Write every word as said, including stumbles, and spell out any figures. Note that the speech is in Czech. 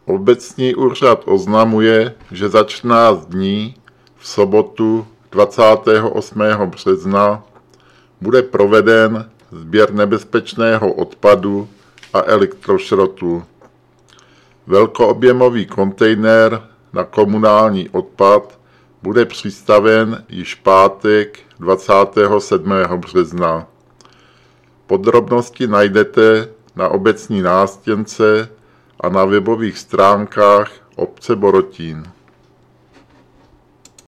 Obecní úřad oznamuje, že za čtrnáct dní v sobotu dvacátého osmého března bude proveden sběr nebezpečného odpadu a elektrošrotu. Velkoobjemový kontejner na komunální odpad bude přistaven již pátek dvacátého sedmého března. Podrobnosti najdete na obecní nástěnce a na webových stránkách obce Borotín.